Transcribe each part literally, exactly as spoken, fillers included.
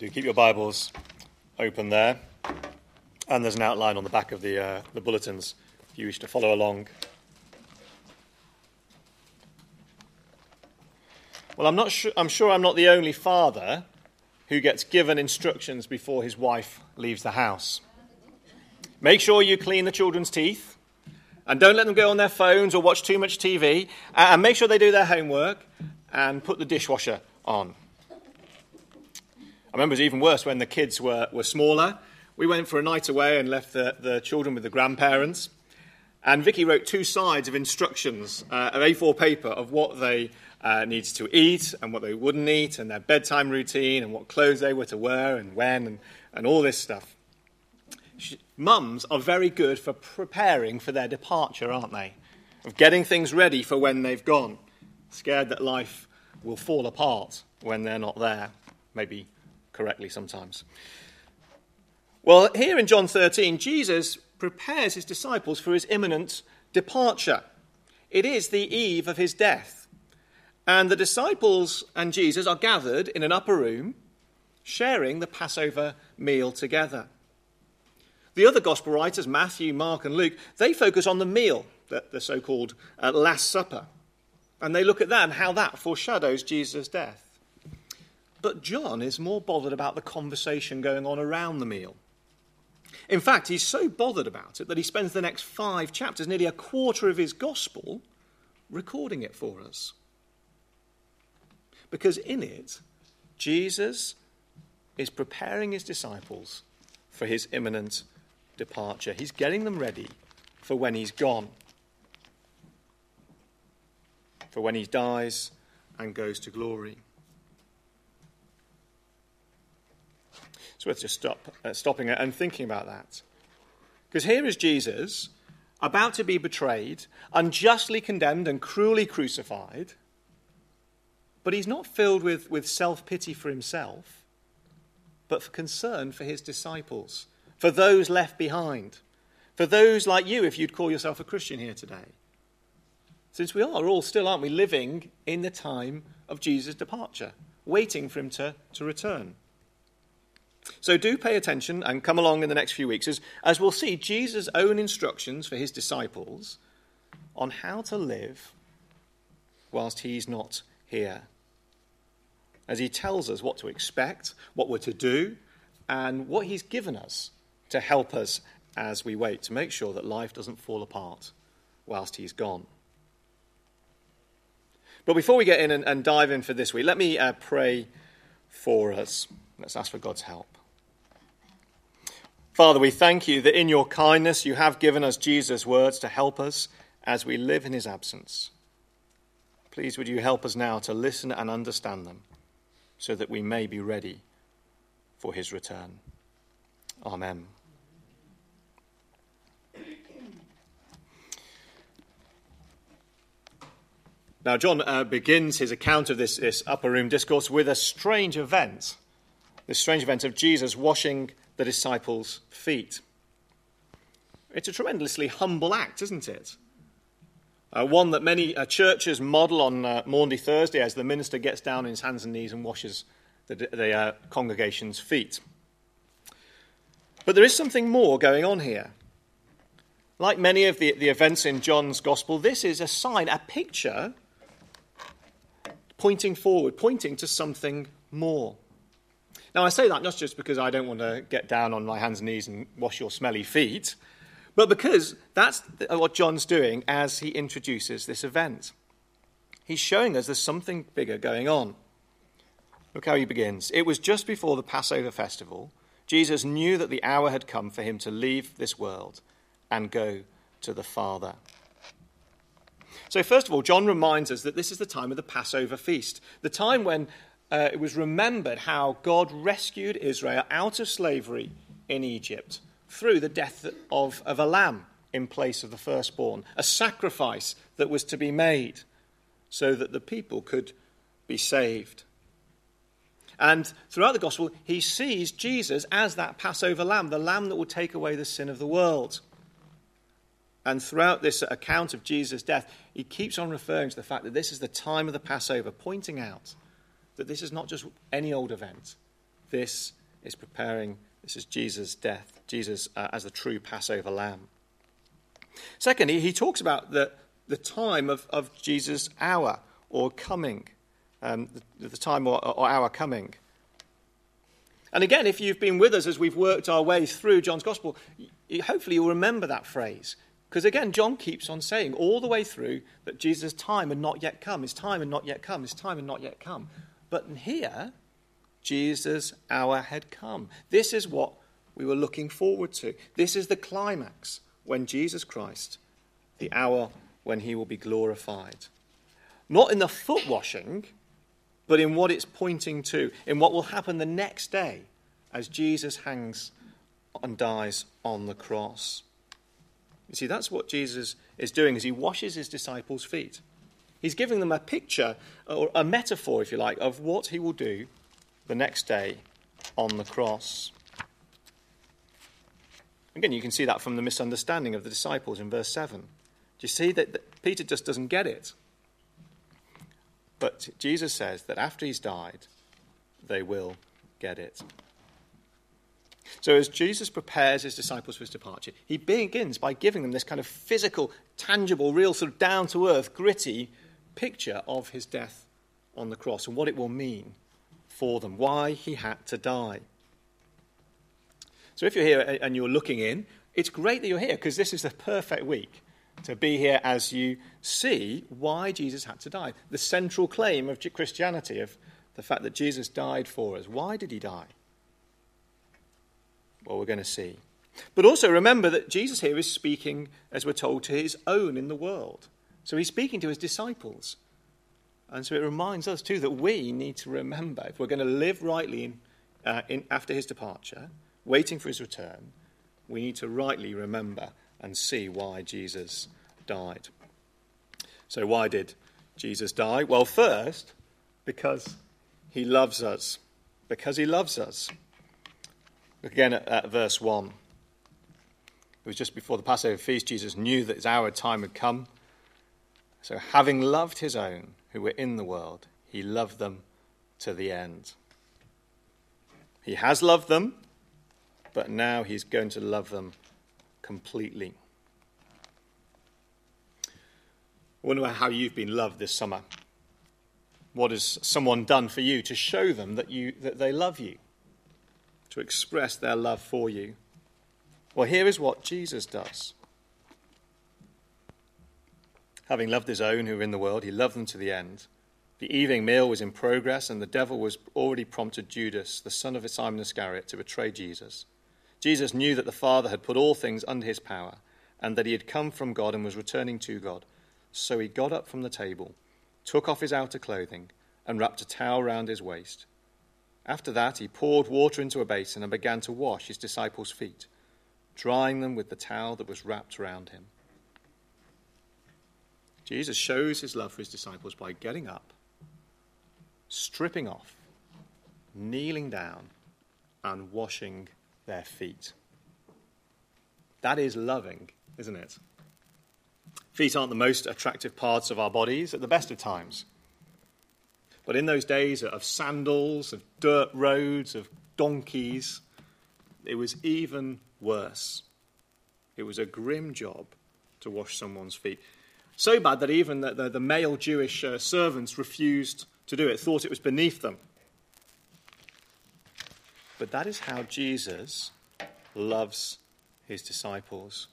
Do keep your Bibles open there. And there's an outline on the back of the, uh, the bulletins if you wish to follow along. Well, I'm not sure, I'm sure I'm not the only father who gets given instructions before his wife leaves the house. Make sure you clean the children's teeth, and don't let them go on their phones or watch too much T V, and make sure they do their homework, and put the dishwasher on. I remember it was even worse when the kids were, were smaller. We went for a night away and left the, the children with the grandparents, and Vicky wrote two sides of instructions, uh, of A four paper, of what they uh, needed to eat and what they wouldn't eat, and their bedtime routine, and what clothes they were to wear, and when, and, and all this stuff. She, mums are very good for preparing for their departure, aren't they? Of getting things ready for when they've gone. Scared that life will fall apart when they're not there. Maybe correctly sometimes. Well, here in John thirteen, Jesus prepares his disciples for his imminent departure. It is the eve of his death. And the disciples and Jesus are gathered in an upper room, sharing the Passover meal together. The other gospel writers, Matthew, Mark, and Luke, they focus on the meal, the, the so-called uh, Last Supper. And they look at that and how that foreshadows Jesus' death. But John is more bothered about the conversation going on around the meal. In fact, he's so bothered about it that he spends the next five chapters, nearly a quarter of his gospel, recording it for us. Because in it, Jesus is preparing his disciples for his imminent departure. He's getting them ready for when he's gone, for when he dies and goes to glory. It's worth just stop, uh, stopping and thinking about that. Because here is Jesus, about to be betrayed, unjustly condemned and cruelly crucified, but he's not filled with, with self-pity for himself, but for concern for his disciples, for those left behind, for those like you, if you'd call yourself a Christian here today. Since we are all still, aren't we, living in the time of Jesus' departure, waiting for him to, to return. So do pay attention and come along in the next few weeks as, as we'll see Jesus' own instructions for his disciples on how to live whilst he's not here. As he tells us what to expect, what we're to do, and what he's given us to help us as we wait, to make sure that life doesn't fall apart whilst he's gone. But before we get in and, and dive in for this week, let me uh, pray for us. Let's ask for God's help. Father, we thank you that in your kindness you have given us Jesus' words to help us as we live in his absence. Please would you help us now to listen and understand them so that we may be ready for his return. Amen. Now, John uh, begins his account of this, this upper room discourse with a strange event. This strange event of Jesus washing the disciples' feet. It's a tremendously humble act, isn't it? Uh, one that many uh, churches model on uh, Maundy Thursday as the minister gets down on his hands and knees and washes the, the uh, congregation's feet. But there is something more going on here. Like many of the, the events in John's Gospel, this is a sign, a picture pointing forward, pointing to something more. Now, I say that not just because I don't want to get down on my hands and knees and wash your smelly feet, but because that's what John's doing as he introduces this event. He's showing us there's something bigger going on. Look how he begins. It was just before the Passover festival. Jesus knew that the hour had come for him to leave this world and go to the Father. So first of all, John reminds us that this is the time of the Passover feast, the time when uh, it was remembered how God rescued Israel out of slavery in Egypt through the death of, of a lamb in place of the firstborn, a sacrifice that was to be made so that the people could be saved. And throughout the gospel, he sees Jesus as that Passover lamb, the lamb that will take away the sin of the world. And throughout this account of Jesus' death, he keeps on referring to the fact that this is the time of the Passover, pointing out that this is not just any old event. This is preparing, this is Jesus' death, Jesus uh, as the true Passover lamb. Second, he, he talks about the, the time of, of Jesus' hour or coming, um, the, the time or, or hour coming. And again, if you've been with us as we've worked our way through John's Gospel, you, hopefully you'll remember that phrase. Because again, John keeps on saying all the way through that Jesus' time had not yet come, his time had not yet come, his time had not yet come. But here, Jesus' hour had come. This is what we were looking forward to. This is the climax when Jesus Christ, the hour when he will be glorified. Not in the foot washing, but in what it's pointing to, in what will happen the next day as Jesus hangs and dies on the cross. You see, that's what Jesus is doing as he washes his disciples' feet. He's giving them a picture, or a metaphor, if you like, of what he will do the next day on the cross. Again, you can see that from the misunderstanding of the disciples in verse seven. Do you see that, that Peter just doesn't get it? But Jesus says that after he's died, they will get it. So as Jesus prepares his disciples for his departure, he begins by giving them this kind of physical, tangible, real sort of down-to-earth, gritty picture of his death on the cross and what it will mean for them, why he had to die. So if you're here and you're looking in, it's great that you're here because this is the perfect week to be here as you see why Jesus had to die. The central claim of Christianity, of the fact that Jesus died for us. Why did he die? Well, we're going to see. But also remember that Jesus here is speaking, as we're told, to his own in the world. So he's speaking to his disciples. And so it reminds us too that we need to remember, if we're going to live rightly in, uh, in, after his departure, waiting for his return, we need to rightly remember and see why Jesus died. So why did Jesus die? Well, first, because he loves us. Because he loves us. Look again at, at verse one. It was just before the Passover feast, Jesus knew that his hour time had come. So having loved his own who were in the world, he loved them to the end. He has loved them, but now he's going to love them completely. I wonder how you've been loved this summer. What has someone done for you to show them that you that they love you? To express their love for you? Well, here is what Jesus does. Having loved his own who were in the world, he loved them to the end. The evening meal was in progress, and the devil was already prompted Judas, the son of Simon Iscariot, to betray Jesus. Jesus knew that the Father had put all things under his power, and that he had come from God and was returning to God. So he got up from the table, took off his outer clothing, and wrapped a towel round his waist. After that, he poured water into a basin and began to wash his disciples' feet, drying them with the towel that was wrapped around him. Jesus shows his love for his disciples by getting up, stripping off, kneeling down, and washing their feet. That is loving, isn't it? Feet aren't the most attractive parts of our bodies at the best of times. But in those days of sandals, of dirt roads, of donkeys, it was even worse. It was a grim job to wash someone's feet. So bad that even the, the, the male Jewish uh, servants refused to do it, thought it was beneath them. But that is how Jesus loves his disciples.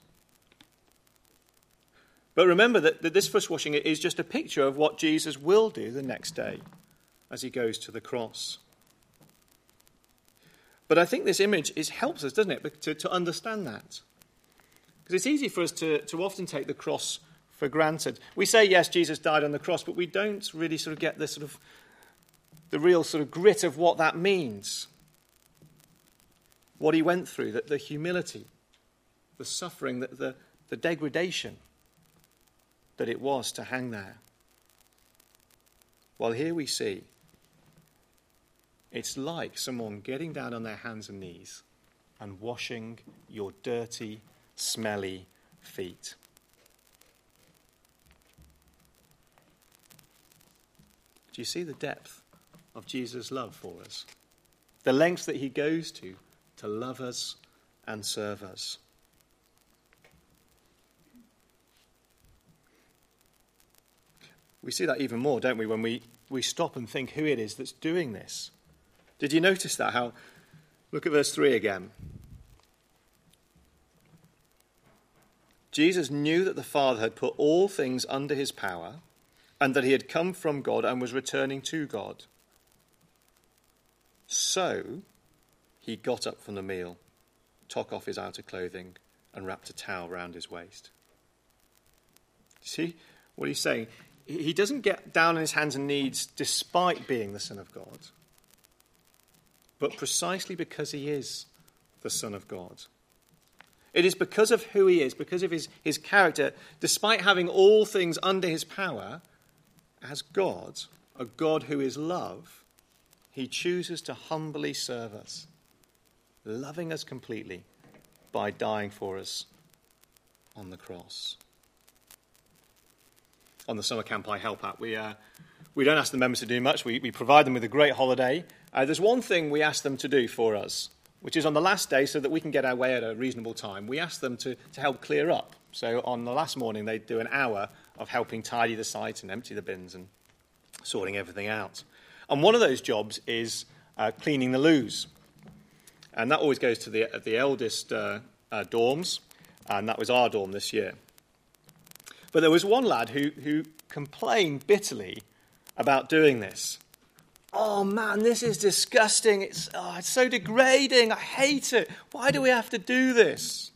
But remember that, that this foot washing is just a picture of what Jesus will do the next day as he goes to the cross. But I think this image is, helps us, doesn't it, to, to understand that. Because it's easy for us to, to often take the cross for granted. We say, yes, Jesus died on the cross, but we don't really sort of get the sort of the real sort of grit of what that means. What he went through, the, the humility, the suffering, the, the, the degradation that it was to hang there. Well, here we see it's like someone getting down on their hands and knees and washing your dirty, smelly feet. Do you see the depth of Jesus' love for us? the lengths that he goes to to love us and serve us. We see that even more, don't we, when we, we stop and think who it is that's doing this. Did you notice that? How? Look at verse three again. Jesus knew that the Father had put all things under his power and that he had come from God and was returning to God. So he got up from the meal, took off his outer clothing and wrapped a towel round his waist. See what he's saying? He doesn't get down on his hands and knees despite being the Son of God, but precisely because he is the Son of God. It is because of who he is, because of his, his character, despite having all things under his power, as God, a God who is love, he chooses to humbly serve us, loving us completely by dying for us on the cross. On the summer camp I help at, we uh, we don't ask the members to do much. We, we provide them with a great holiday. Uh, there's one thing we ask them to do for us, which is on the last day, so that we can get our way at a reasonable time, we ask them to, to help clear up. So on the last morning, they do an hour of helping tidy the site and empty the bins and sorting everything out. And one of those jobs is uh, cleaning the loos. And that always goes to the, the eldest uh, uh, dorms, and that was our dorm this year. But there was one lad who, who complained bitterly about doing this. Oh man, this is disgusting. It's, oh, it's so degrading. I hate it. Why do we have to do this?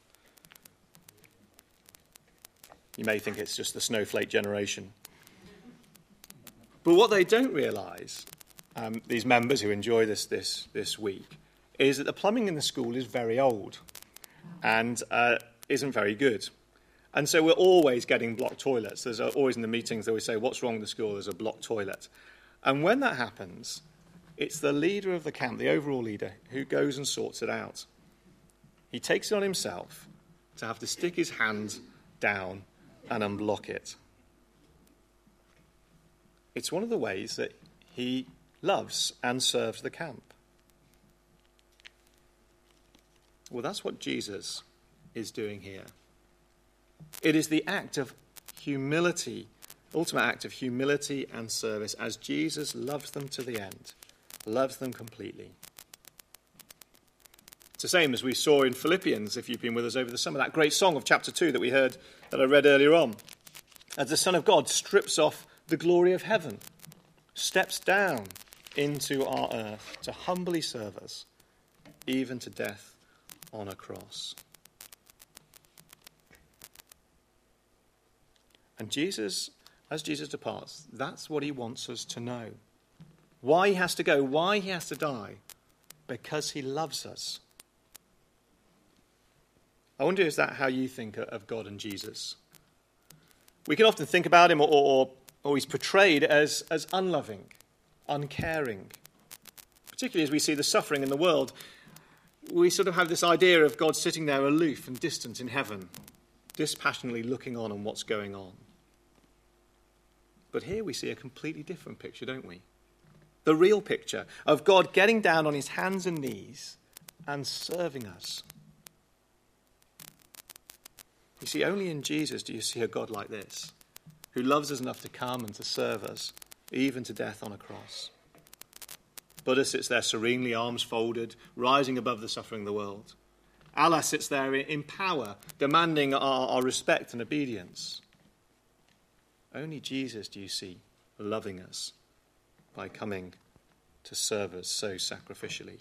You may think it's just the snowflake generation. But what they don't realise, um, these members who enjoy this, this this week, is that the plumbing in the school is very old and uh, isn't very good. And so we're always getting blocked toilets. There's always in the meetings, they always say, what's wrong with the school? There's a blocked toilet. And when that happens, it's the leader of the camp, the overall leader, who goes and sorts it out. He takes it on himself to have to stick his hand down and unblock it. It's one of the ways that he loves and serves the camp. Well, that's what Jesus is doing here. It is the act of humility, ultimate act of humility and service as Jesus loves them to the end, loves them completely. It's the same as we saw in Philippians, if you've been with us over the summer, that great song of chapter two that we heard, that I read earlier on. As the Son of God strips off the glory of heaven, steps down into our earth to humbly serve us, even to death on a cross. And Jesus, as Jesus departs, that's what he wants us to know. Why he has to go, why he has to die, because he loves us. I wonder, is that how you think of God and Jesus? We can often think about him, or, or, or he's portrayed as, as unloving, uncaring. Particularly as we see the suffering in the world, we sort of have this idea of God sitting there aloof and distant in heaven, dispassionately looking on on what's going on. But here we see a completely different picture, don't we? The real picture of God getting down on his hands and knees and serving us. You see, only in Jesus do you see a God like this, who loves us enough to come and to serve us, even to death on a cross. Buddha sits there serenely, arms folded, rising above the suffering of the world. Allah sits there in power, demanding our, our respect and obedience. Only Jesus do you see loving us by coming to serve us so sacrificially.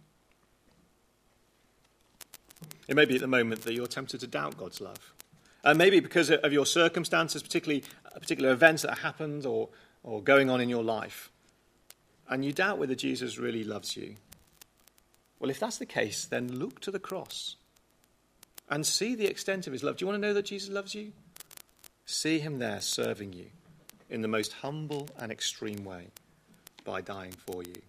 It may be at the moment that you're tempted to doubt God's love. And maybe because of your circumstances, particularly particular events that happened or, or going on in your life. And you doubt whether Jesus really loves you. Well, if that's the case, then look to the cross and see the extent of his love. Do you want to know that Jesus loves you? See him there serving you in the most humble and extreme way by dying for you.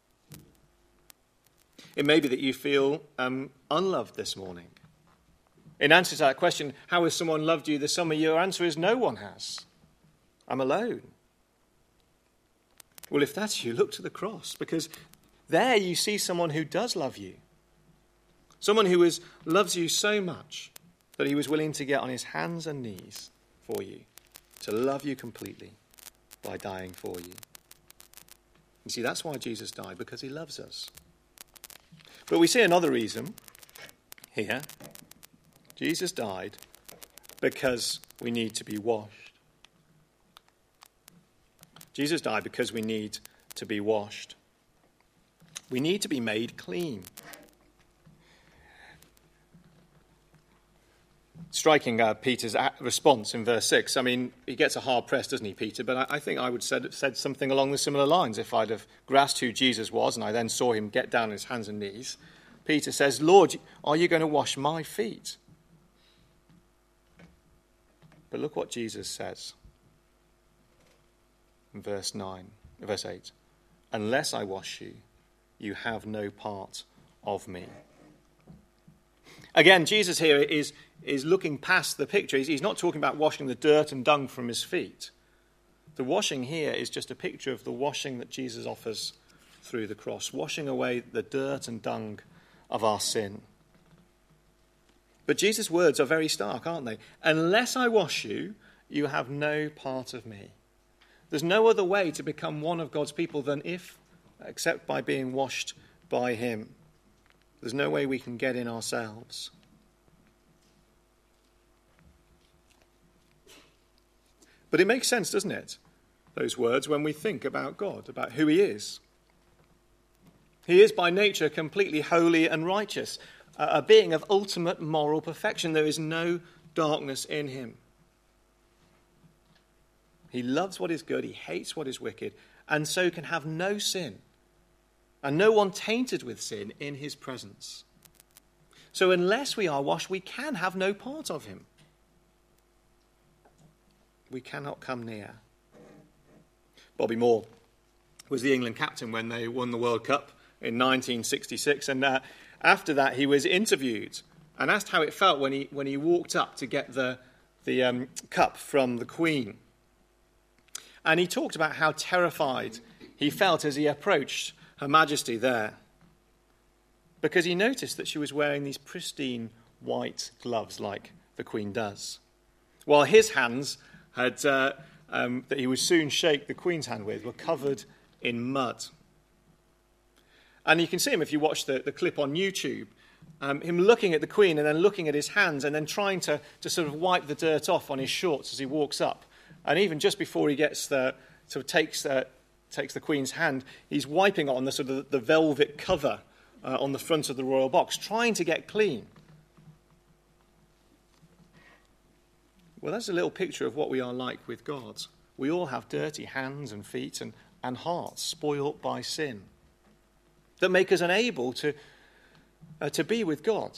It may be that you feel um, unloved this morning. In answer to that question, how has someone loved you this summer? Your answer is no one has. I'm alone. Well, if that's you, look to the cross, because There you see someone who does love you. Someone who is, loves you so much that he was willing to get on his hands and knees for you, to love you completely by dying for you. You see, that's why Jesus died, because he loves us. But we see another reason here. Jesus died because we need to be washed. Jesus died because we need to be washed. We need to be made clean. Striking uh, Peter's response in verse six. I mean, he gets a hard press, doesn't he, Peter? But I, I think I would have said, said something along the similar lines if I'd have grasped who Jesus was and I then saw him get down on his hands and knees. Peter says, Lord, are you going to wash my feet? But look what Jesus says in verse nine, verse eight. Unless I wash you, you have no part of me. Again, Jesus here is, is looking past the picture. He's, he's not talking about washing the dirt and dung from his feet. The washing here is just a picture of the washing that Jesus offers through the cross, washing away the dirt and dung of our sin. But Jesus' words are very stark, aren't they? Unless I wash you, you have no part of me. There's no other way to become one of God's people than if, except by being washed by him. There's no way we can get in ourselves. But it makes sense, doesn't it, those words, when we think about God, about who he is. He is by nature completely holy and righteous, a being of ultimate moral perfection. There is no darkness in him. He loves what is good, he hates what is wicked, and so can have no sin, and no one tainted with sin in his presence. So unless we are washed, we can have no part of him. We cannot come near. Bobby Moore was the England captain when they won the World Cup in nineteen sixty-six, and uh, after that he was interviewed and asked how it felt when he when he walked up to get the the um, cup from the Queen. And he talked about how terrified he felt as he approached Her Majesty there, because he noticed that she was wearing these pristine white gloves like the Queen does, while his hands had uh, um, that he would soon shake the Queen's hand with were covered in mud. And you can see him if you watch the, the clip on YouTube, um, him looking at the Queen and then looking at his hands and then trying to, to sort of wipe the dirt off on his shorts as he walks up. And even just before he gets the, sort of takes the, takes the Queen's hand, he's wiping on the sort of the velvet cover uh, on the front of the royal box, trying to get clean. Well, that's a little picture of what we are like with God. We all have dirty hands and feet and, and hearts spoilt by sin that make us unable to, uh, to be with God.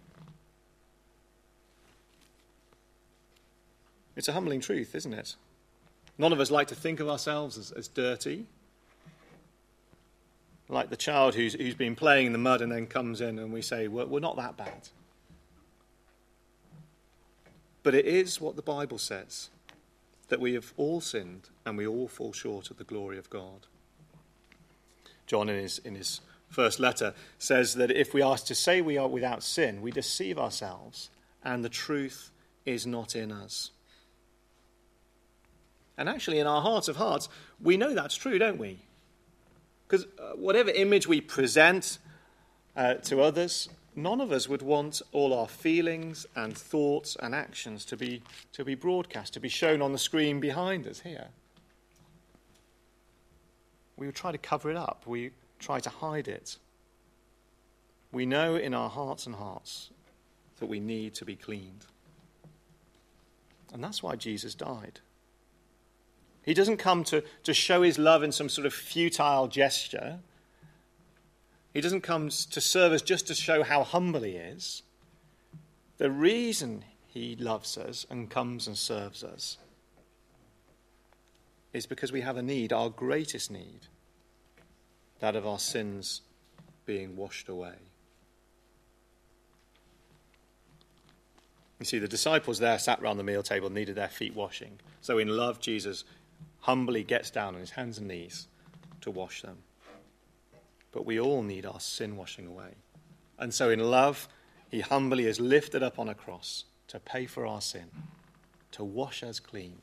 It's a humbling truth, isn't it? None of us like to think of ourselves as, as dirty. Like the child who's, who's been playing in the mud and then comes in and we say, well, we're not that bad. But it is what the Bible says, that we have all sinned and we all fall short of the glory of God. John, in his, in his first letter, says that if we are to say we are without sin, we deceive ourselves and the truth is not in us. And actually, in our hearts of hearts, we know that's true, don't we? Because uh, whatever image we present uh, to others, none of us would want all our feelings and thoughts and actions to be, to be broadcast, to be shown on the screen behind us here. We would try to cover it up. We try to hide it. We know in our hearts and hearts that we need to be cleaned. And that's why Jesus died. He doesn't come to, to show his love in some sort of futile gesture. He doesn't come to serve us just to show how humble he is. The reason he loves us and comes and serves us is because we have a need, our greatest need, that of our sins being washed away. You see, the disciples there sat round the meal table and needed their feet washing. So in love, Jesus humbly gets down on his hands and knees to wash them. but we all need our sin washing away. And so in love, he humbly is lifted up on a cross to pay for our sin, to wash us clean.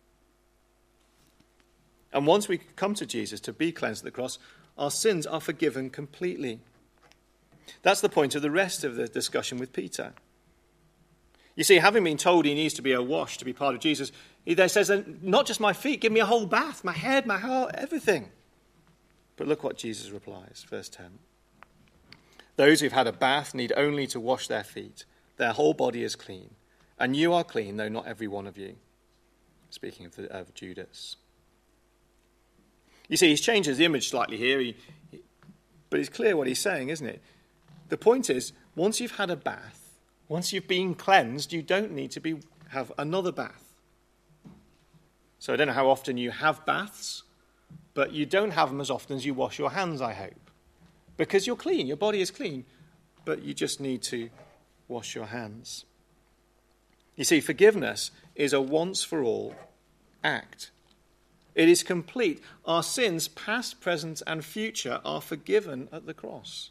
And once we come to Jesus to be cleansed at the cross, our sins are forgiven completely. That's the point of the rest of the discussion with Peter. You see, having been told he needs to be washed to be part of Jesus, he there says, not just my feet, give me a whole bath, my head, my hair, everything. But look what Jesus replies, verse ten. Those who've had a bath need only to wash their feet. Their whole body is clean. And you are clean, though not every one of you. Speaking of, the, of Judas. You see, he's changed his image slightly here, he, he, but it's clear what he's saying, isn't it? The point is, once you've had a bath, once you've been cleansed, you don't need to be have another bath. So I don't know how often you have baths, but you don't have them as often as you wash your hands, I hope. Because you're clean, your body is clean, but you just need to wash your hands. You see, forgiveness is a once-for-all act. It is complete. Our sins, past, present, and future, are forgiven at the cross.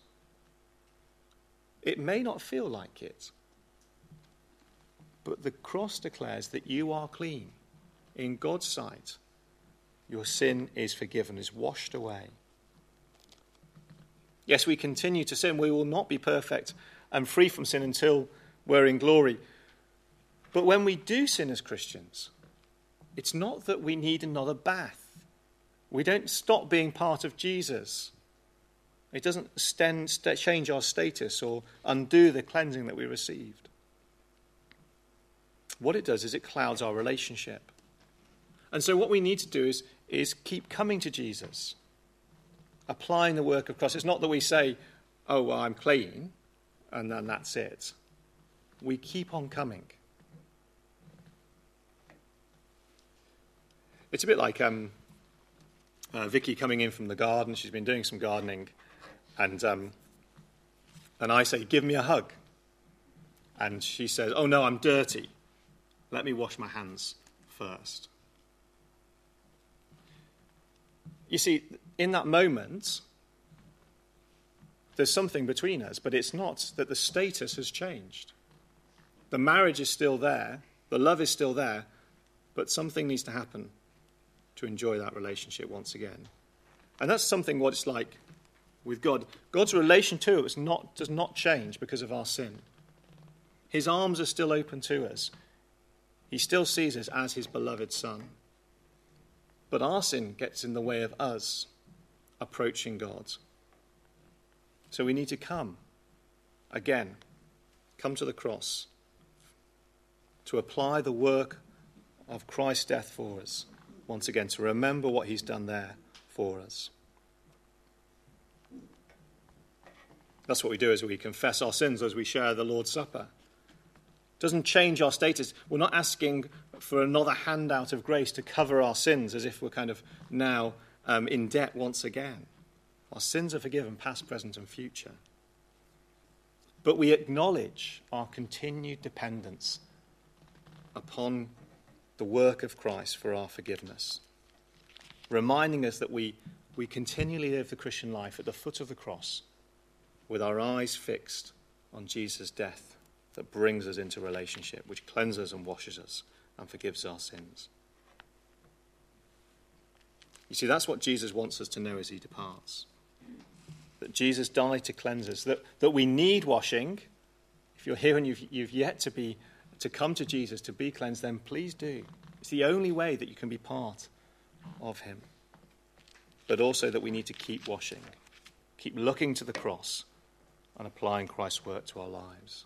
It may not feel like it, but the cross declares that you are clean. In God's sight, your sin is forgiven, is washed away. Yes, we continue to sin. We will not be perfect and free from sin until we're in glory. But when we do sin as Christians, it's not that we need another bath. We don't stop being part of Jesus. It doesn't stand, st- change our status or undo the cleansing that we received. What it does is it clouds our relationship. And so what we need to do is, is keep coming to Jesus, applying the work of Christ. It's not that we say, oh, well, I'm clean, and then that's it. We keep on coming. It's a bit like um, uh, Vicky coming in from the garden. She's been doing some gardening, and um, and I say, give me a hug. And she says, oh, no, I'm dirty. Let me wash my hands first. You see, in that moment, there's something between us, but it's not that the status has changed. The marriage is still there, the love is still there, but something needs to happen to enjoy that relationship once again. And that's something what it's like with God. God's relation to us not, does not change because of our sin. His arms are still open to us. He still sees us as his beloved son. But our sin gets in the way of us approaching God. So we need to come again, come to the cross, to apply the work of Christ's death for us, once again, to remember what he's done there for us. That's what we do as we confess our sins, as we share the Lord's Supper. It doesn't change our status. We're not asking for another handout of grace to cover our sins as if we're kind of now um, in debt once again. Our sins are forgiven, past, present, and future. But we acknowledge our continued dependence upon the work of Christ for our forgiveness, reminding us that we, we continually live the Christian life at the foot of the cross with our eyes fixed on Jesus' death that brings us into relationship, which cleanses and washes us and forgives our sins. You see, that's what Jesus wants us to know as he departs. That Jesus died to cleanse us, that, that we need washing. If you're here and you've, you've yet to be to come to Jesus to be cleansed, then please do. It's the only way that you can be part of him. But also that we need to keep washing, keep looking to the cross and applying Christ's work to our lives.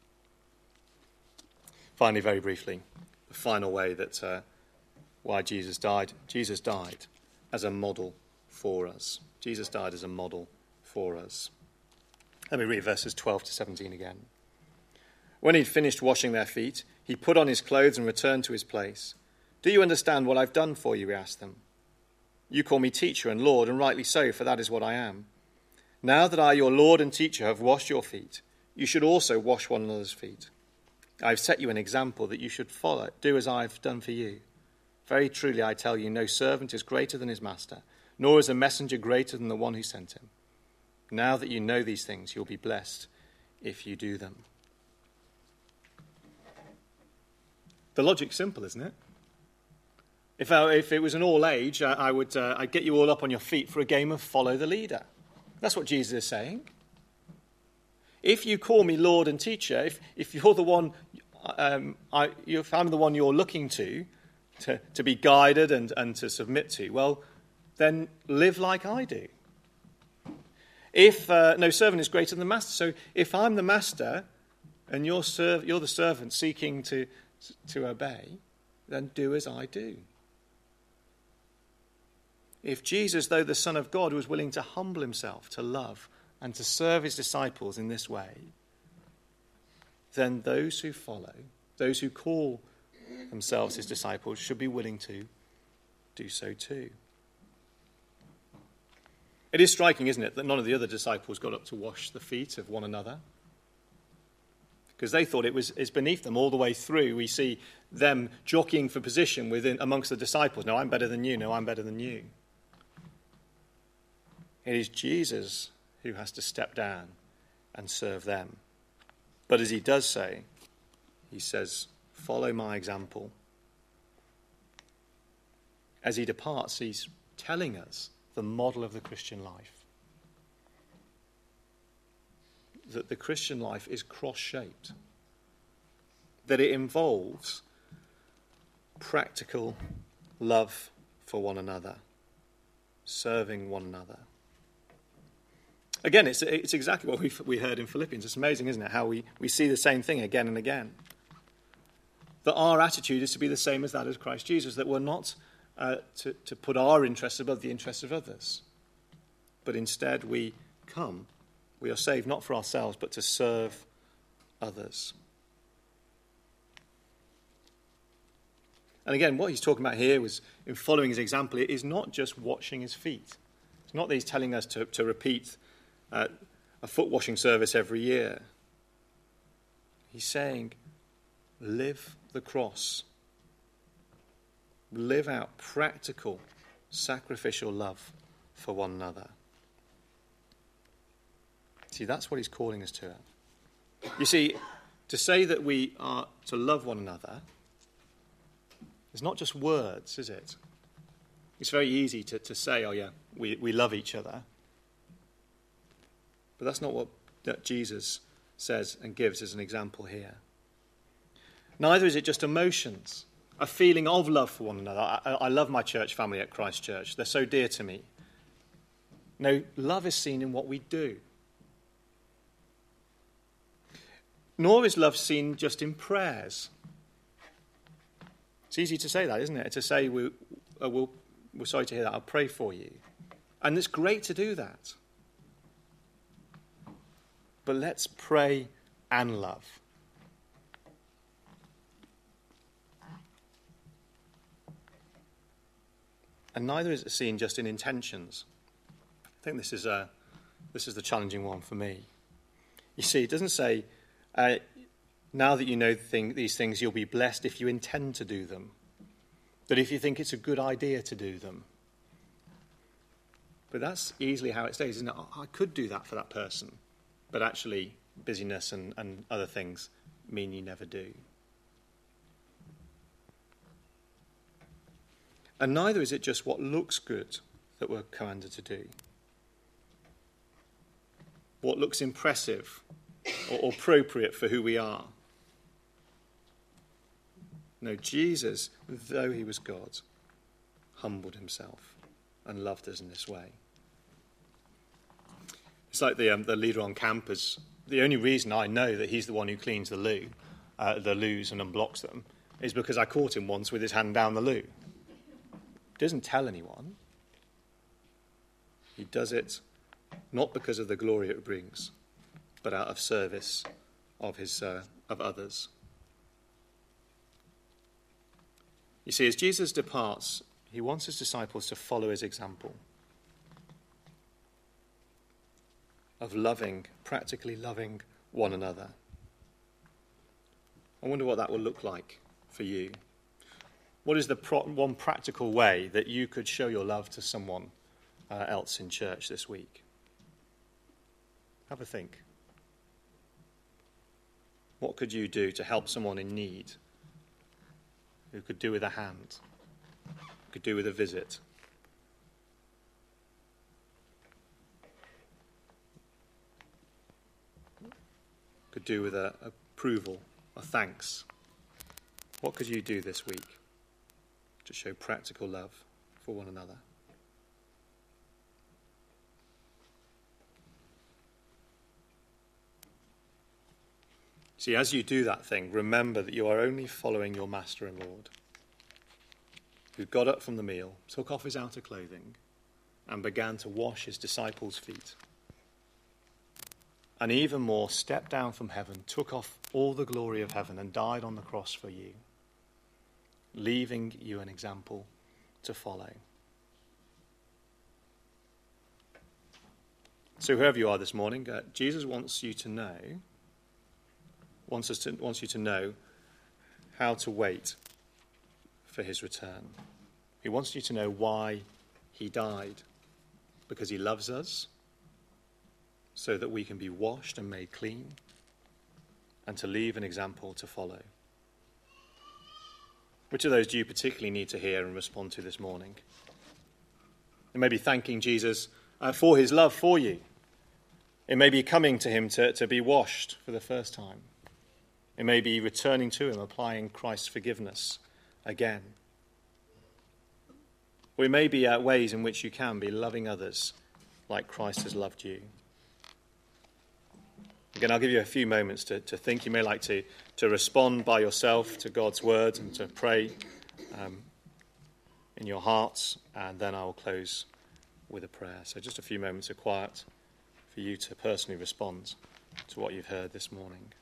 Finally, very briefly, the final way that uh, why Jesus died. Jesus died as a model for us. Jesus died as a model for us. Let me read verses twelve to seventeen again. When he'd finished washing their feet, he put on his clothes and returned to his place. Do you understand what I've done for you? He asked them. You call me teacher and Lord, and rightly so, for that is what I am. Now that I, your Lord and teacher, have washed your feet, you should also wash one another's feet. I've set you an example that you should follow. Do as I've done for you. Very truly, I tell you, no servant is greater than his master, nor is a messenger greater than the one who sent him. Now that you know these things, you'll be blessed if you do them. The logic's simple, isn't it? If, I, if it was an all age, I, I would uh, I'd get you all up on your feet for a game of follow the leader. That's what Jesus is saying. If you call me Lord and Teacher, if, if you're the one, um, I, if I'm the one you're looking to, to, to be guided and, and to submit to, well, then live like I do. If uh, no servant is greater than the master, so if I'm the master and you're, serv- you're the servant seeking to, to obey, then do as I do. If Jesus, though the Son of God, was willing to humble himself, to love, and to serve his disciples in this way, then those who follow, those who call themselves his disciples, should be willing to do so too. It is striking, isn't it, that none of the other disciples got up to wash the feet of one another, because they thought it was it's beneath them all the way through. We see them jockeying for position within amongst the disciples. No, I'm better than you. No, I'm better than you. It is Jesus who has to step down and serve them. But as he does say, he says, follow my example. As he departs, he's telling us the model of the Christian life. That the Christian life is cross-shaped. That it involves practical love for one another, serving one another. Again, it's, it's exactly what we we heard in Philippians. It's amazing, isn't it, how we, we see the same thing again and again. That our attitude is to be the same as that of Christ Jesus, that we're not uh, to, to put our interests above the interests of others. But instead we come, we are saved not for ourselves, but to serve others. And again, what he's talking about here was in following his example, it is not just washing his feet. It's not that he's telling us to, to repeat uh, a foot washing service every year. He's saying, live the cross. Live out practical, sacrificial love for one another. See, that's what he's calling us to. You see, to say that we are to love one another is not just words, is it? It's very easy to, to say, oh yeah, we, we love each other. But that's not what that Jesus says and gives as an example here. Neither is it just emotions, a feeling of love for one another. I, I love my church family at Christ Church. They're so dear to me. No, love is seen in what we do. Nor is love seen just in prayers. It's easy to say that, isn't it? To say, we, uh, we'll, we're sorry to hear that, I'll pray for you. And it's great to do that. But let's pray and love. And neither is it seen just in intentions. I think this is, a, this is the challenging one for me. You see, it doesn't say, uh, now that you know thing, these things, you'll be blessed if you intend to do them. That if you think it's a good idea to do them. But that's easily how it stays, isn't it? I could do that for that person. But actually, busyness and, and other things mean you never do. And neither is it just what looks good that we're commanded to do. What looks impressive or appropriate for who we are. No, Jesus, though he was God, humbled himself and loved us in this way. It's like the um, the leader on campus. The only reason I know that he's the one who cleans the loo, uh, the loos and unblocks them, is because I caught him once with his hand down the loo. He doesn't tell anyone. He does it not because of the glory it brings, but out of service of his uh, of others. You see, as Jesus departs, he wants his disciples to follow his example of loving, practically loving one another. I wonder what that will look like for you. What is the pro- one practical way that you could show your love to someone uh, else in church this week? Have a think. What could you do to help someone in need? Who could do with a hand? Could do with a visit? Could do with a, a approval, a thanks? What could you do this week to show practical love for one another? See, as you do that thing, remember that you are only following your Master and Lord, who got up from the meal, took off his outer clothing, and began to wash his disciples' feet. And even more, stepped down from heaven, took off all the glory of heaven, and died on the cross for you, leaving you an example to follow. So whoever you are this morning, uh, Jesus wants you to know, wants us to, wants you to know how to wait for his return. He wants you to know why he died, because he loves us, so that we can be washed and made clean, and to leave an example to follow. Which of those do you particularly need to hear and respond to this morning? It may be thanking Jesus uh, for his love for you. It may be coming to him to, to be washed for the first time. It may be returning to him, applying Christ's forgiveness again. Or it may be uh, ways in which you can be loving others like Christ has loved you. Again, I'll give you a few moments to, to think. You may like to, to respond by yourself to God's word and to pray um, in your hearts, and then I will close with a prayer. So just a few moments of quiet for you to personally respond to what you've heard this morning.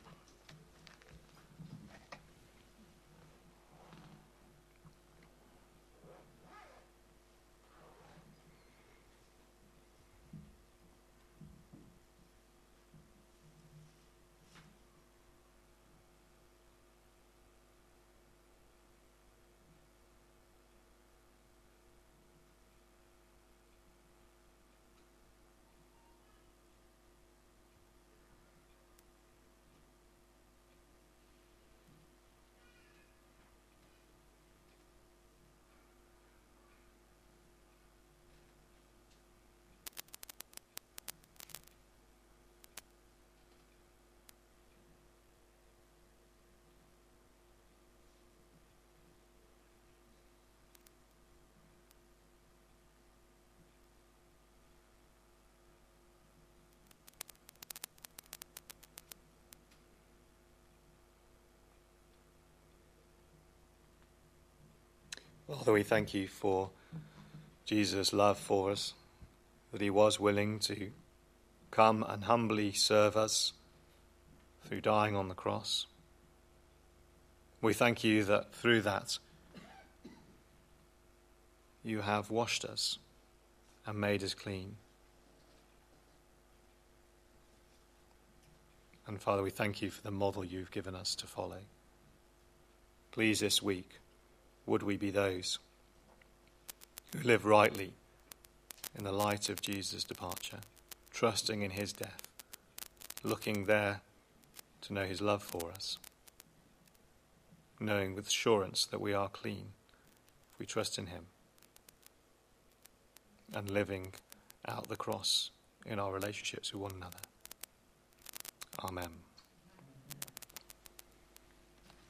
Father, we thank you for Jesus' love for us, that he was willing to come and humbly serve us through dying on the cross. We thank you that through that you have washed us and made us clean. And Father, we thank you for the model you've given us to follow. Please, this week, would we be those who live rightly in the light of Jesus' departure, trusting in his death, looking there to know his love for us, knowing with assurance that we are clean if we trust in him, and living out the cross in our relationships with one another. Amen.